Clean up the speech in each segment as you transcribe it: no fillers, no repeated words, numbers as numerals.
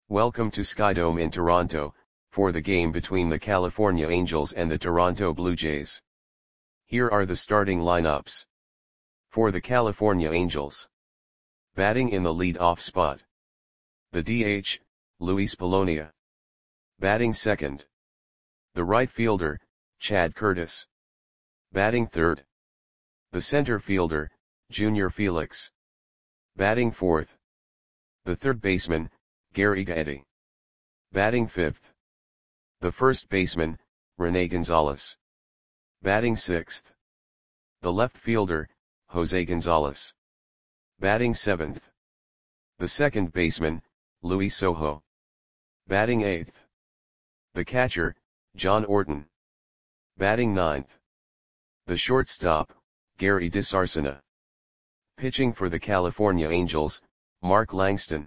Welcome to Skydome in Toronto, for the game between the California Angels and the Toronto Blue Jays. Here are the starting lineups. For the California Angels. Batting in the lead-off spot. The DH, Luis Polonia. Batting second. The right fielder, Chad Curtis. Batting third. The center fielder, Junior Felix. Batting fourth. The third baseman, Gary Gaetti. Batting fifth. The first baseman, Rene Gonzalez. Batting sixth. The left fielder, Jose Gonzalez. Batting seventh. The second baseman, Luis Sojo. Batting eighth. The catcher, John Orton. Batting ninth. The shortstop, Gary DeSarcina. Pitching for the California Angels, Mark Langston.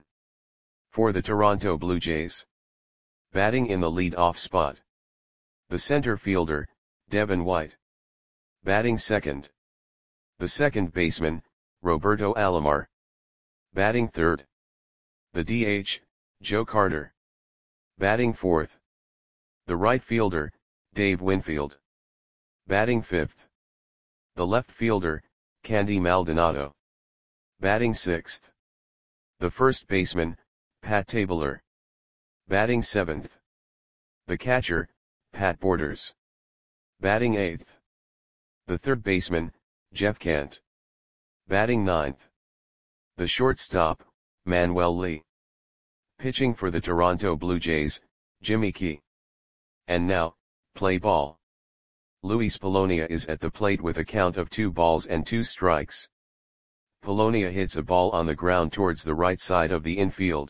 For the Toronto Blue Jays. Batting in the lead-off spot. The center fielder, Devin White. Batting second. The second baseman, Roberto Alomar. Batting third. The DH, Joe Carter. Batting fourth. The right fielder, Dave Winfield. Batting fifth. The left fielder, Candy Maldonado. Batting sixth. The first baseman, Pat Tabler. Batting seventh. The catcher, Pat Borders. Batting eighth. The third baseman, Jeff Kent. Batting ninth. The shortstop, Manuel Lee. Pitching for the Toronto Blue Jays, Jimmy Key. And now, play ball. Luis Polonia is at the plate with a count of 2 balls and 2 strikes. Polonia hits a ball on the ground towards the right side of the infield.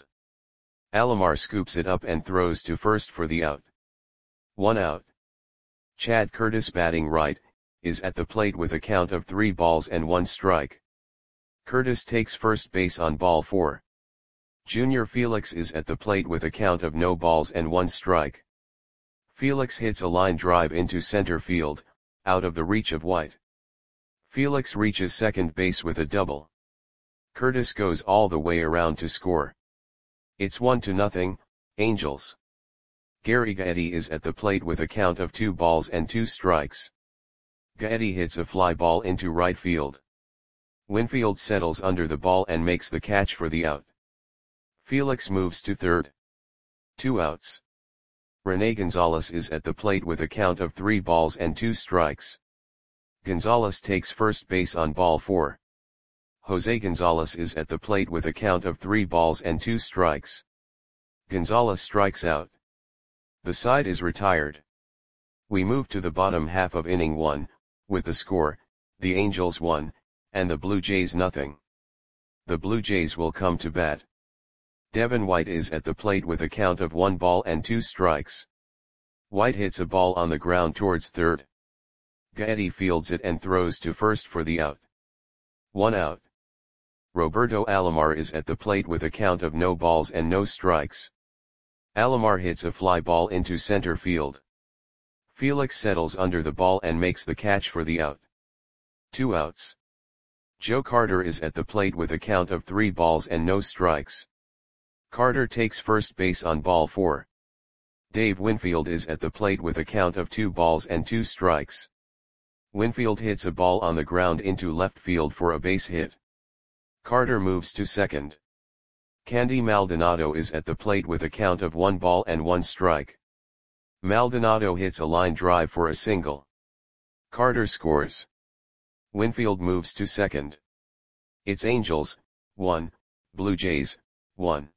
Alomar scoops it up and throws to first for the out. 1 out. Chad Curtis, batting right, is at the plate with a count of 3 balls and 1 strike. Curtis takes first base on ball 4. Junior Felix is at the plate with a count of no balls and 1 strike. Felix hits a line drive into center field, out of the reach of White. Felix reaches second base with a double. Curtis goes all the way around to score. It's 1-0, Angels. Gary Gaetti is at the plate with a count of 2 balls and 2 strikes. Gaetti hits a fly ball into right field. Winfield settles under the ball and makes the catch for the out. Felix moves to third. 2 outs. Rene Gonzalez is at the plate with a count of 3 balls and 2 strikes. Gonzalez takes first base on ball 4. Jose Gonzalez is at the plate with a count of 3 balls and 2 strikes. Gonzalez strikes out. The side is retired. We move to the bottom half of inning 1, with the score, the Angels 1, and the Blue Jays 0. The Blue Jays will come to bat. Devin White is at the plate with a count of 1 ball and 2 strikes. White hits a ball on the ground towards third. Gaetti fields it and throws to first for the out. 1 out. Roberto Alomar is at the plate with a count of no balls and no strikes. Alomar hits a fly ball into center field. Felix settles under the ball and makes the catch for the out. 2 outs. Joe Carter is at the plate with a count of 3 balls and no strikes. Carter takes first base on ball 4. Dave Winfield is at the plate with a count of 2 balls and 2 strikes. Winfield hits a ball on the ground into left field for a base hit. Carter moves to second. Candy Maldonado is at the plate with a count of 1 ball and 1 strike. Maldonado hits a line drive for a single. Carter scores. Winfield moves to second. It's Angels, 1, Blue Jays, 1.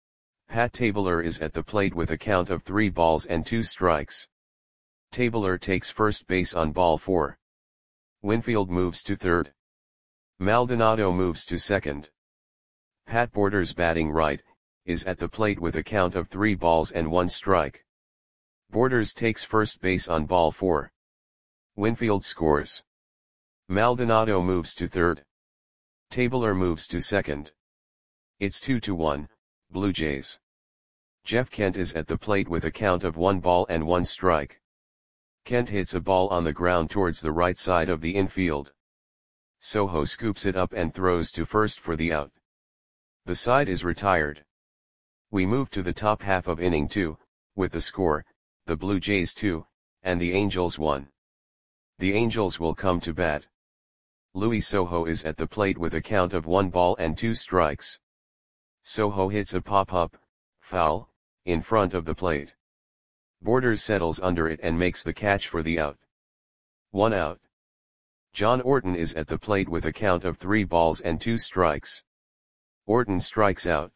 Pat Tabler is at the plate with a count of 3 balls and 2 strikes. Tabler takes first base on ball 4. Winfield moves to third. Maldonado moves to second. Pat Borders, batting right, is at the plate with a count of 3 balls and 1 strike. Borders takes first base on ball 4. Winfield scores. Maldonado moves to third. Tabler moves to second. It's 2-1, Blue Jays. Jeff Kent is at the plate with a count of 1 ball and 1 strike. Kent hits a ball on the ground towards the right side of the infield. Sojo scoops it up and throws to first for the out. The side is retired. We move to the top half of inning 2, with the score, the Blue Jays 2, and the Angels 1. The Angels will come to bat. Luis Sojo is at the plate with a count of 1 ball and 2 strikes. Sojo hits a pop-up, foul, in front of the plate. Borders settles under it and makes the catch for the out. 1 out. John Orton is at the plate with a count of 3 balls and 2 strikes. Orton strikes out.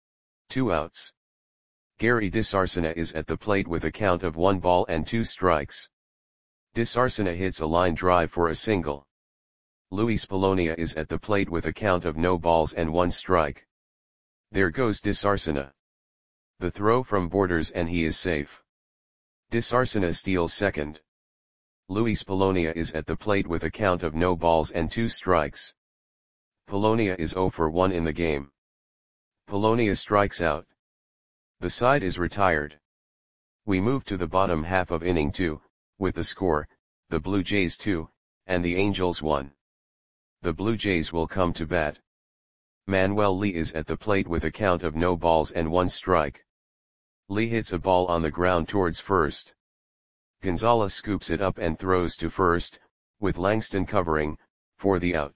2 outs. Gary DeSarcina is at the plate with a count of 1 ball and 2 strikes. DeSarcina hits a line drive for a single. Luis Polonia is at the plate with a count of no balls and 1 strike. There goes DeSarcina. The throw from Borders and he is safe. DeSarcina steals second. Luis Polonia is at the plate with a count of no balls and 2 strikes. Polonia is 0 for 1 in the game. Polonia strikes out. The side is retired. We move to the bottom half of inning 2, with the score, the Blue Jays 2, and the Angels 1. The Blue Jays will come to bat. Manuel Lee is at the plate with a count of no balls and 1 strike. Lee hits a ball on the ground towards first. Gonzalez scoops it up and throws to first, with Langston covering, for the out.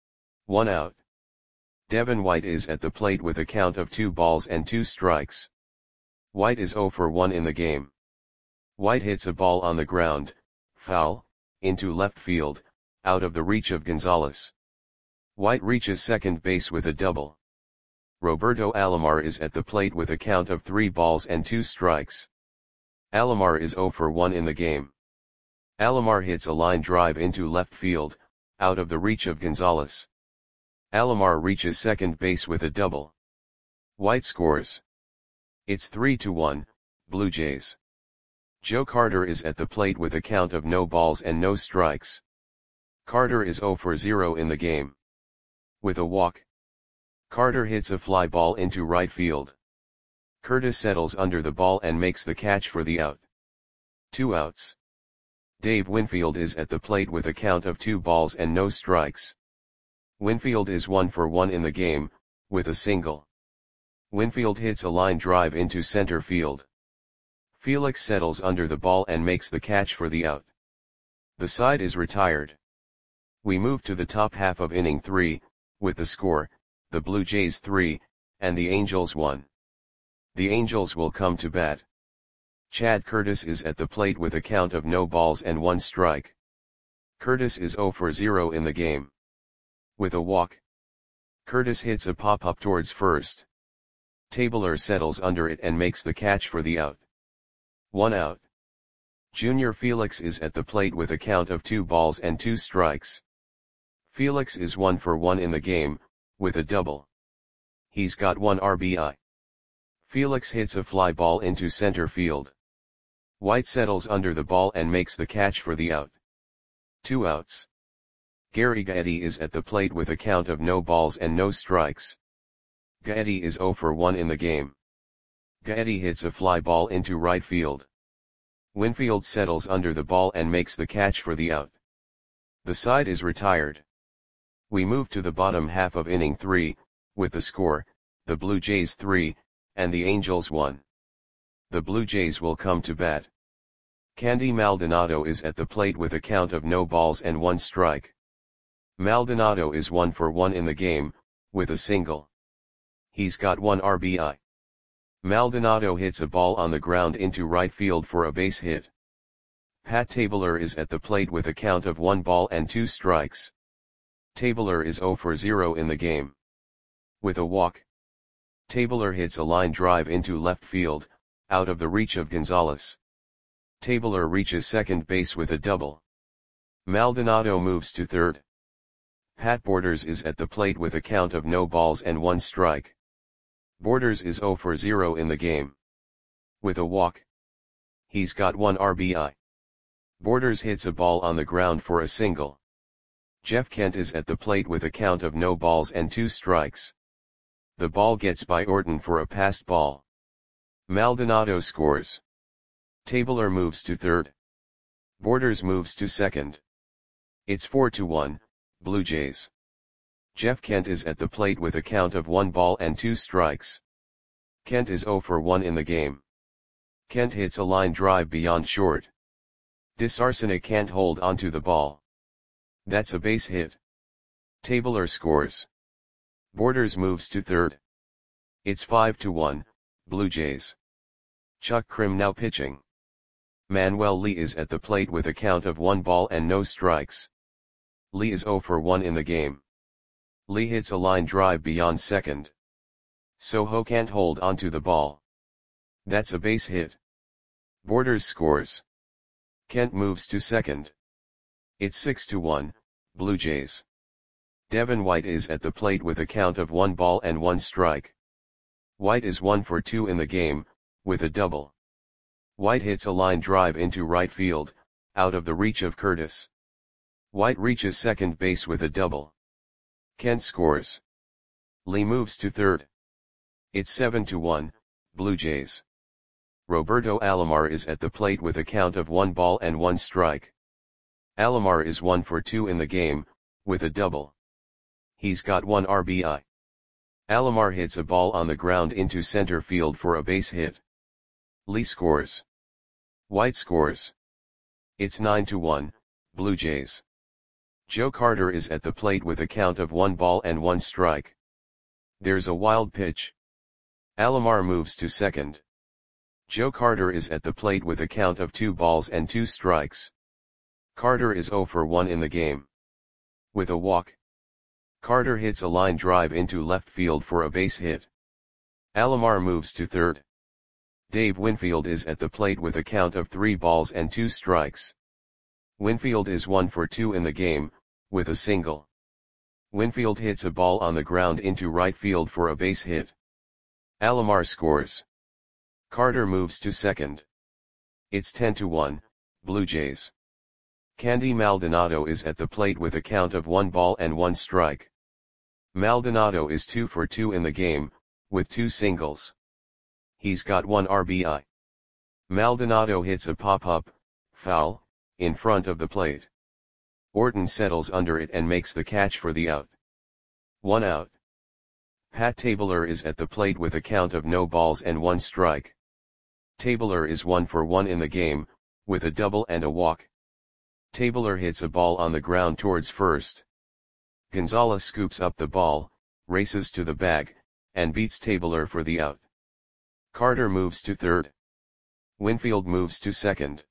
1 out. Devin White is at the plate with a count of 2 balls and 2 strikes. White is 0 for 1 in the game. White hits a ball on the ground, foul, into left field, out of the reach of Gonzalez. White reaches second base with a double. Roberto Alomar is at the plate with a count of 3 balls and 2 strikes. Alomar is 0 for 1 in the game. Alomar hits a line drive into left field, out of the reach of Gonzalez. Alomar reaches second base with a double. White scores. It's 3-1, Blue Jays. Joe Carter is at the plate with a count of no balls and no strikes. Carter is 0 for 0 in the game. With a walk. Carter hits a fly ball into right field. Curtis settles under the ball and makes the catch for the out. 2 outs. Dave Winfield is at the plate with a count of 2 balls and no strikes. Winfield is 1 for 1 in the game, with a single. Winfield hits a line drive into center field. Felix settles under the ball and makes the catch for the out. The side is retired. We move to the top half of inning 3, with the score, the Blue Jays 3, and the Angels 1. The Angels will come to bat. Chad Curtis is at the plate with a count of no balls and 1 strike. Curtis is 0 for 0 in the game. With a walk. Curtis hits a pop-up towards first. Tabler settles under it and makes the catch for the out. 1 out. Junior Felix is at the plate with a count of 2 balls and 2 strikes. Felix is 1 for 1 in the game, with a double. He's got 1 RBI. Felix hits a fly ball into center field. White settles under the ball and makes the catch for the out. 2 outs. Gary Gaetti is at the plate with a count of no balls and no strikes. Gaetti is 0 for 1 in the game. Gaetti hits a fly ball into right field. Winfield settles under the ball and makes the catch for the out. The side is retired. We move to the bottom half of inning 3, with the score, the Blue Jays 3, and the Angels 1. The Blue Jays will come to bat. Candy Maldonado is at the plate with a count of no balls and 1 strike. Maldonado is 1 for 1 in the game, with a single. He's got 1 RBI. Maldonado hits a ball on the ground into right field for a base hit. Pat Tabler is at the plate with a count of 1 ball and 2 strikes. Tabler is 0 for 0 in the game. With a walk. Tabler hits a line drive into left field, out of the reach of Gonzalez. Tabler reaches second base with a double. Maldonado moves to third. Pat Borders is at the plate with a count of no balls and 1 strike. Borders is 0 for 0 in the game. With a walk. He's got 1 RBI. Borders hits a ball on the ground for a single. Jeff Kent is at the plate with a count of no balls and 2 strikes. The ball gets by Orton for a passed ball. Maldonado scores. Tabler moves to third. Borders moves to second. It's 4-1, Blue Jays. Jeff Kent is at the plate with a count of 1 ball and 2 strikes. Kent is 0 for 1 in the game. Kent hits a line drive beyond short. D'Arsenal can't hold onto the ball. That's a base hit. Tabler scores. Borders moves to third. It's 5-1, Blue Jays. Chuck Krim now pitching. Manuel Lee is at the plate with a count of 1 ball and no strikes. Lee is 0 for 1 in the game. Lee hits a line drive beyond second. Soho can't hold onto the ball. That's a base hit. Borders scores. Kent moves to second. It's 6-1, Blue Jays. Devin White is at the plate with a count of 1 ball and 1 strike. White is 1 for 2 in the game, with a double. White hits a line drive into right field, out of the reach of Curtis. White reaches second base with a double. Kent scores. Lee moves to third. It's 7-1, Blue Jays. Roberto Alomar is at the plate with a count of 1 ball and 1 strike. Alomar is 1 for 2 in the game, with a double. He's got 1 RBI. Alomar hits a ball on the ground into center field for a base hit. Lee scores. White scores. It's 9-1, Blue Jays. Joe Carter is at the plate with a count of 1 ball and 1 strike. There's a wild pitch. Alomar moves to second. Joe Carter is at the plate with a count of 2 balls and 2 strikes. Carter is 0 for 1 in the game. With a walk. Carter hits a line drive into left field for a base hit. Alomar moves to third. Dave Winfield is at the plate with a count of 3 balls and 2 strikes. Winfield is 1 for 2 in the game, with a single. Winfield hits a ball on the ground into right field for a base hit. Alomar scores. Carter moves to second. It's 10-1, Blue Jays. Candy Maldonado is at the plate with a count of 1 ball and 1 strike. Maldonado is 2 for 2 in the game, with 2 singles. He's got 1 RBI. Maldonado hits a pop-up, foul, in front of the plate. Orton settles under it and makes the catch for the out. 1 out. Pat Tabler is at the plate with a count of no balls and 1 strike. Tabler is 1 for 1 in the game, with a double and a walk. Tabler hits a ball on the ground towards first. Gonzalez scoops up the ball, races to the bag, and beats Tabler for the out. Carter moves to third. Winfield moves to second.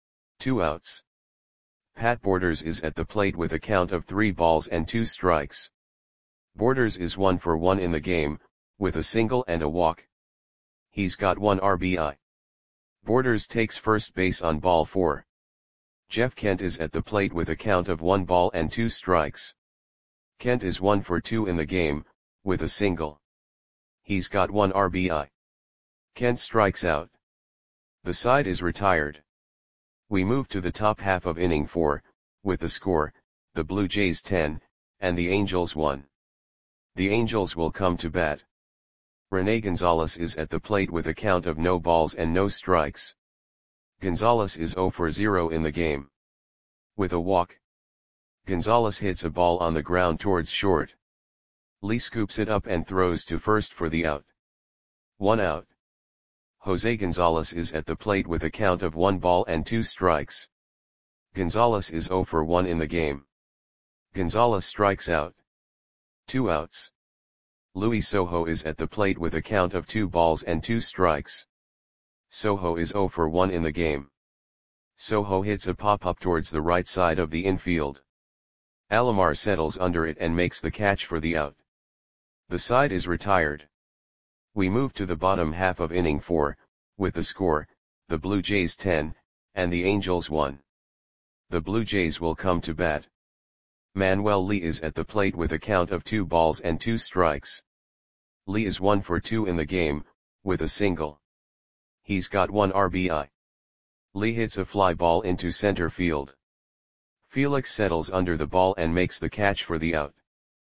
2 outs. Pat Borders is at the plate with a count of 3 balls and 2 strikes. Borders is 1 for 1 in the game, with a single and a walk. He's got 1 RBI. Borders takes first base on ball 4. Jeff Kent is at the plate with a count of 1 ball and 2 strikes. Kent is 1 for 2 in the game, with a single. He's got 1 RBI. Kent strikes out. The side is retired. We move to the top half of inning 4, with the score, the Blue Jays 10, and the Angels 1. The Angels will come to bat. Rene Gonzalez is at the plate with a count of no balls and no strikes. Gonzalez is 0 for 0 in the game. With a walk. Gonzalez hits a ball on the ground towards short. Lee scoops it up and throws to first for the out. 1 out. Jose Gonzalez is at the plate with a count of 1 ball and 2 strikes. Gonzalez is 0 for 1 in the game. Gonzalez strikes out. 2 outs. Luis Sojo is at the plate with a count of 2 balls and 2 strikes. Sojo is 0 for 1 in the game. Sojo hits a pop-up towards the right side of the infield. Alomar settles under it and makes the catch for the out. The side is retired. We move to the bottom half of inning 4, with the score, the Blue Jays 10, and the Angels 1. The Blue Jays will come to bat. Manuel Lee is at the plate with a count of 2 balls and 2 strikes. Lee is 1 for 2 in the game, with a single. He's got 1 RBI. Lee hits a fly ball into center field. Felix settles under the ball and makes the catch for the out.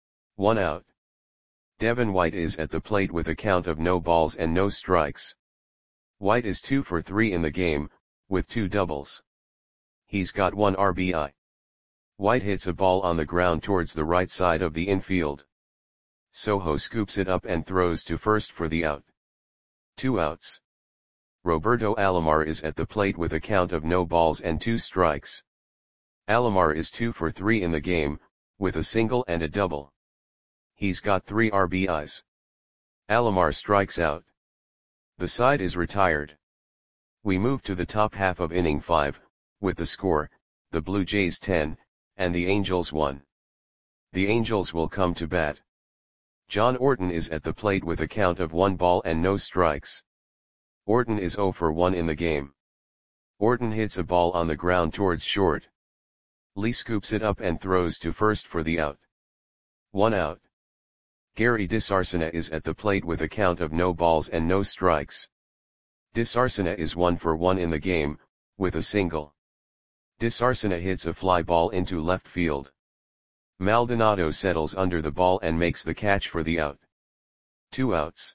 1 out. Devin White is at the plate with a count of no balls and no strikes. White is 2 for 3 in the game, with 2 doubles. He's got 1 RBI. White hits a ball on the ground towards the right side of the infield. Sojo scoops it up and throws to first for the out. 2 outs. Roberto Alomar is at the plate with a count of no balls and 2 strikes. Alomar is 2 for 3 in the game, with a single and a double. He's got 3 RBIs. Alomar strikes out. The side is retired. We move to the top half of inning 5, with the score, the Blue Jays 10, and the Angels 1. The Angels will come to bat. John Orton is at the plate with a count of 1 ball and no strikes. Orton is 0 for 1 in the game. Orton hits a ball on the ground towards short. Lee scoops it up and throws to first for the out. 1 out. Gary DeSarcina is at the plate with a count of no balls and no strikes. DeSarcina is 1 for 1 in the game, with a single. DeSarcina hits a fly ball into left field. Maldonado settles under the ball and makes the catch for the out. 2 outs.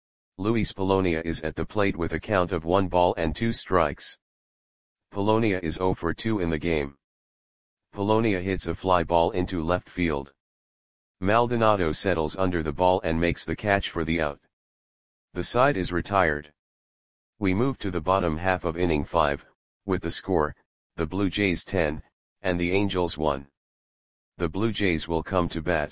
Luis Polonia is at the plate with a count of 1 ball and 2 strikes. Polonia is 0 for 2 in the game. Polonia hits a fly ball into left field. Maldonado settles under the ball and makes the catch for the out. The side is retired. We move to the bottom half of inning 5, with the score, the Blue Jays 10, and the Angels 1. The Blue Jays will come to bat.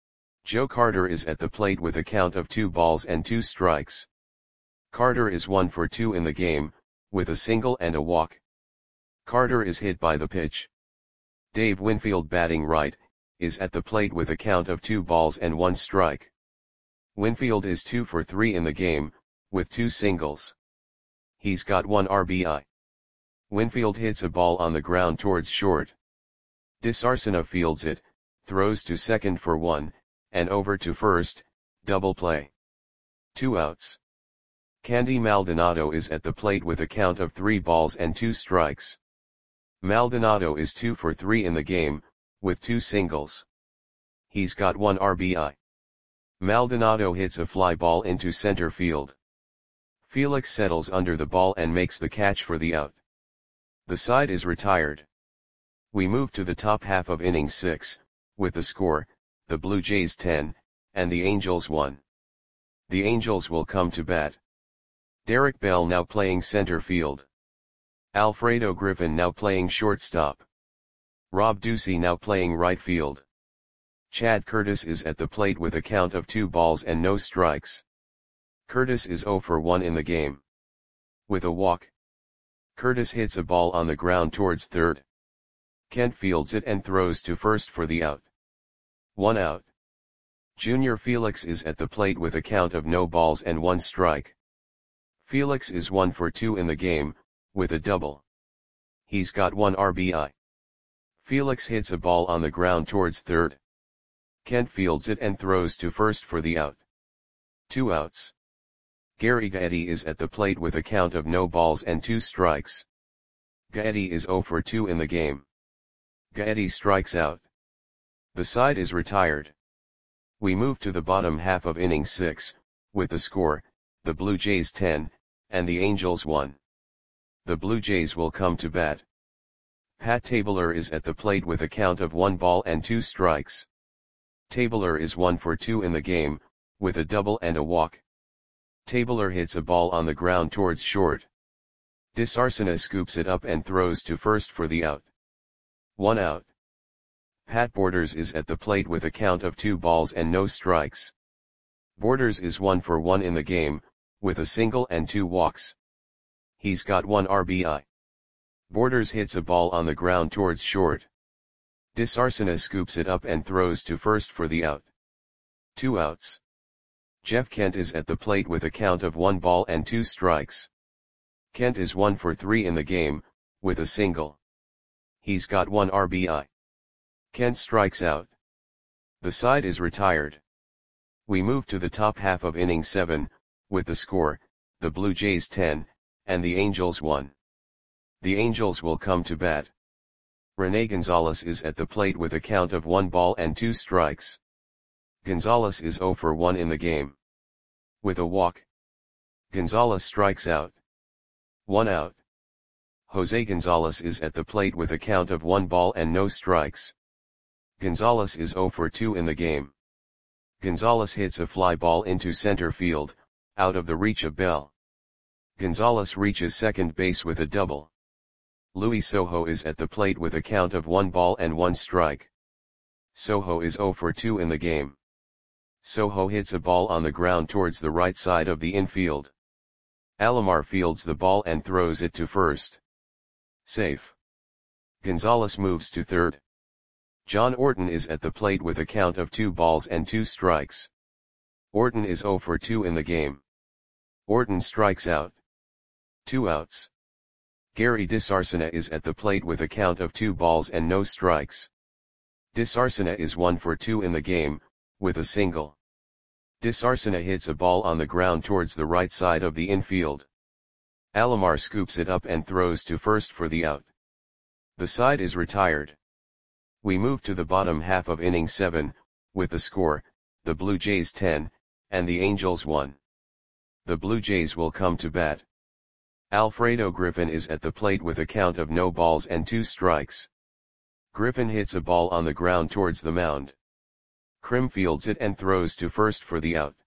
Joe Carter is at the plate with a count of 2 balls and 2 strikes. Carter is 1 for 2 in the game, with a single and a walk. Carter is hit by the pitch. Dave Winfield, batting right, is at the plate with a count of 2 balls and 1 strike. Winfield is 2 for 3 in the game, with 2 singles. He's got 1 RBI. Winfield hits a ball on the ground towards short. DeSarcina fields it, throws to second for 1, and over to first, double play. 2 outs. Candy Maldonado is at the plate with a count of 3 balls and 2 strikes. Maldonado is 2 for 3 in the game, with 2 singles. He's got 1 RBI. Maldonado hits a fly ball into center field. Felix settles under the ball and makes the catch for the out. The side is retired. We move to the top half of inning 6, with the score, the Blue Jays 10, and the Angels 1. The Angels will come to bat. Derek Bell now playing center field. Alfredo Griffin now playing shortstop. Rob Ducey now playing right field. Chad Curtis is at the plate with a count of 2 balls and no strikes. Curtis is 0 for 1 in the game. With a walk. Curtis hits a ball on the ground towards third. Kent fields it and throws to first for the out. 1 out. Junior Felix is at the plate with a count of no balls and 1 strike. Felix is 1 for 2 in the game, with a double. He's got 1 RBI. Felix hits a ball on the ground towards third. Kent fields it and throws to first for the out. 2 outs. Gary Gaetti is at the plate with a count of no balls and 2 strikes. Gaetti is 0 for 2 in the game. Gaetti strikes out. The side is retired. We move to the bottom half of inning 6, with the score, the Blue Jays 10, and the Angels 1. The Blue Jays will come to bat. Pat Tabler is at the plate with a count of 1 ball and 2 strikes. Tabler is 1 for 2 in the game, with a double and a walk. Tabler hits a ball on the ground towards short. DeSarcina scoops it up and throws to first for the out. 1 out. Pat Borders is at the plate with a count of 2 balls and no strikes. Borders is 1 for 1 in the game, with a single and 2 walks. He's got 1 RBI. Borders hits a ball on the ground towards short. DeSarcina scoops it up and throws to first for the out. 2 outs. Jeff Kent is at the plate with a count of 1 ball and 2 strikes. Kent is 1 for 3 in the game, with a single. He's got 1 RBI. Kent strikes out. The side is retired. We move to the top half of inning 7, with the score, the Blue Jays 10, and the Angels 1. The Angels will come to bat. Rene Gonzalez is at the plate with a count of 1 ball and 2 strikes. Gonzalez is 0 for 1 in the game. With a walk. Gonzalez strikes out. 1 out. Jose Gonzalez is at the plate with a count of 1 ball and no strikes. Gonzalez is 0 for 2 in the game. Gonzalez hits a fly ball into center field, out of the reach of Bell. Gonzalez reaches second base with a double. Luis Sojo is at the plate with a count of 1 ball and 1 strike. Sojo is 0 for 2 in the game. Sojo hits a ball on the ground towards the right side of the infield. Alomar fields the ball and throws it to first. Safe. Gonzalez moves to third. John Orton is at the plate with a count of 2 balls and 2 strikes. Orton is 0 for 2 in the game. Orton strikes out. 2 outs. Gary DeSarcina is at the plate with a count of 2 balls and no strikes. DeSarcina is 1 for 2 in the game, with a single. DeSarcina hits a ball on the ground towards the right side of the infield. Alomar scoops it up and throws to first for the out. The side is retired. We move to the bottom half of inning 7, with the score, the Blue Jays 10, and the Angels 1. The Blue Jays will come to bat. Alfredo Griffin is at the plate with a count of no balls and 2 strikes. Griffin hits a ball on the ground towards the mound. Krim fields it and throws to first for the out.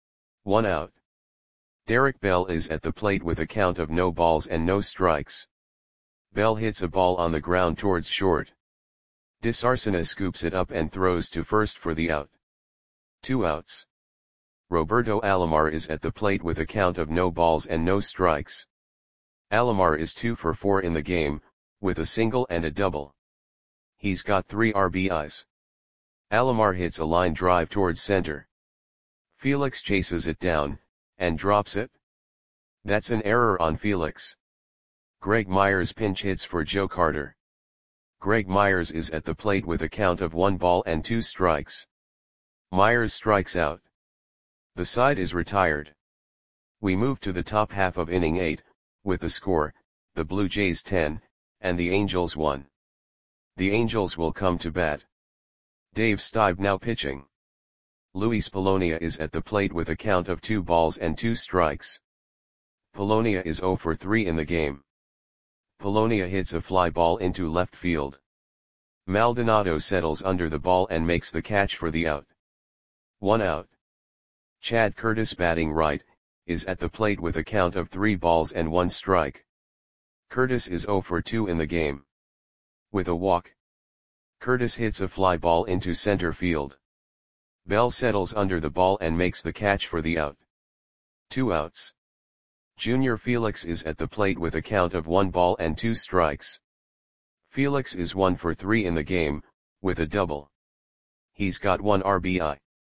1 out. Derek Bell is at the plate with a count of no balls and no strikes. Bell hits a ball on the ground towards short. DeSarcina scoops it up and throws to first for the out. 2 outs. Roberto Alomar is at the plate with a count of no balls and no strikes. Alomar is 2 for 4 in the game, with a single and a double. He's got 3 RBIs. Alomar hits a line drive towards center. Felix chases it down, and drops it. That's an error on Felix. Greg Myers pinch hits for Joe Carter. Greg Myers is at the plate with a count of 1 ball and 2 strikes. Myers strikes out. The side is retired. We move to the top half of inning 8, with the score, the Blue Jays 10, and the Angels 1. The Angels will come to bat. Dave Stieb now pitching. Luis Polonia is at the plate with a count of 2 balls and 2 strikes. Polonia is 0 for 3 in the game. Polonia hits a fly ball into left field. Maldonado settles under the ball and makes the catch for the out. 1 out. Chad Curtis batting right, is at the plate with a count of 3 balls and 1 strike. Curtis is 0 for 2 in the game. With a walk. Curtis hits a fly ball into center field. Bell settles under the ball and makes the catch for the out. 2 outs. Junior Felix is at the plate with a count of 1 ball and 2 strikes. Felix is 1 for 3 in the game, with a double. He's got 1 RBI.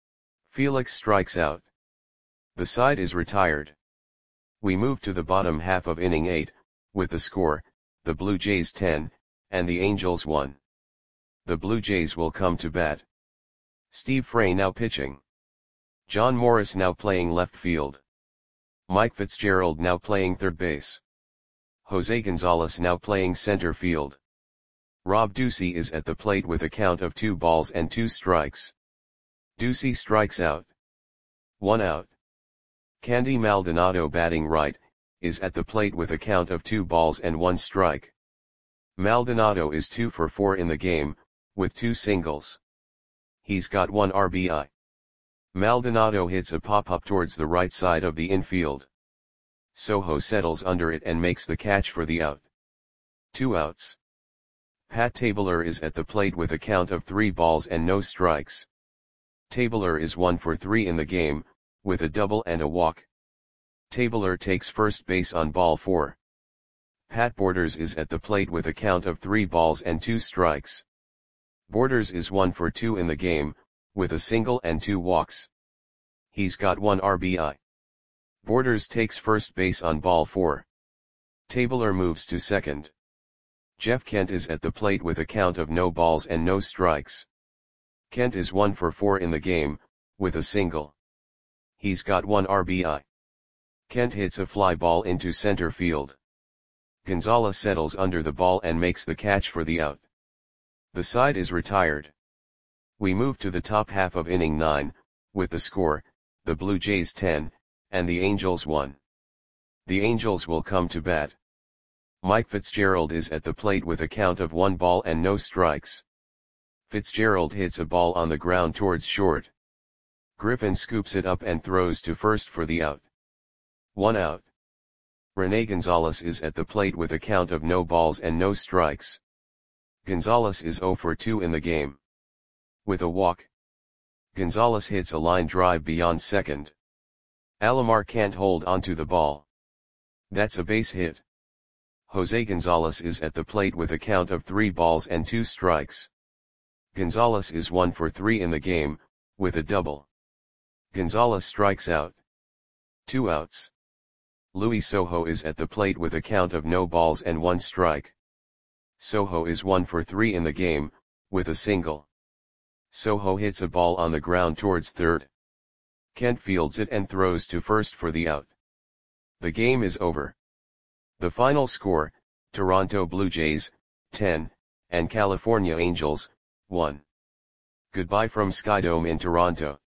Felix strikes out. The side is retired. We move to the bottom half of inning 8, with the score, the Blue Jays 10, and the Angels 1. The Blue Jays will come to bat. Steve Frey now pitching. John Morris now playing left field. Mike Fitzgerald now playing third base. Jose Gonzalez now playing center field. Rob Ducey is at the plate with a count of 2 balls and 2 strikes. Ducey strikes out. 1 out. Candy Maldonado batting right, is at the plate with a count of 2 balls and 1 strike. Maldonado is 2 for 4 in the game, with 2 singles. He's got 1 RBI. Maldonado hits a pop-up towards the right side of the infield. Sojo settles under it and makes the catch for the out. 2 outs. Pat Tabler is at the plate with a count of 3 balls and no strikes. Tabler is 1 for 3 in the game, with a double and a walk. Tabler takes first base on ball 4. Pat Borders is at the plate with a count of 3 balls and 2 strikes. Borders is 1 for 2 in the game, with a single and 2 walks. He's got 1 RBI. Borders takes first base on ball 4. Tabler moves to second. Jeff Kent is at the plate with a count of no balls and no strikes. Kent is 1 for 4 in the game, with a single. He's got 1 RBI. Kent hits a fly ball into center field. Gonzalez settles under the ball and makes the catch for the out. The side is retired. We move to the top half of inning 9, with the score, the Blue Jays 10, and the Angels 1. The Angels will come to bat. Mike Fitzgerald is at the plate with a count of 1 ball and no strikes. Fitzgerald hits a ball on the ground towards short. Griffin scoops it up and throws to first for the out. 1 out. Rene Gonzalez is at the plate with a count of no balls and no strikes. Gonzalez is 0 for 2 in the game. With a walk, Gonzalez hits a line drive beyond second. Alomar can't hold onto the ball. That's a base hit. Jose Gonzalez is at the plate with a count of 3 balls and 2 strikes. Gonzalez is 1 for 3 in the game, with a double. Gonzalez strikes out. 2 outs. Luis Sojo is at the plate with a count of no balls and 1 strike. Sojo is 1 for 3 in the game, with a single. Sojo hits a ball on the ground towards third. Kent fields it and throws to first for the out. The game is over. The final score, Toronto Blue Jays, 10, and California Angels, 1. Goodbye from Skydome in Toronto.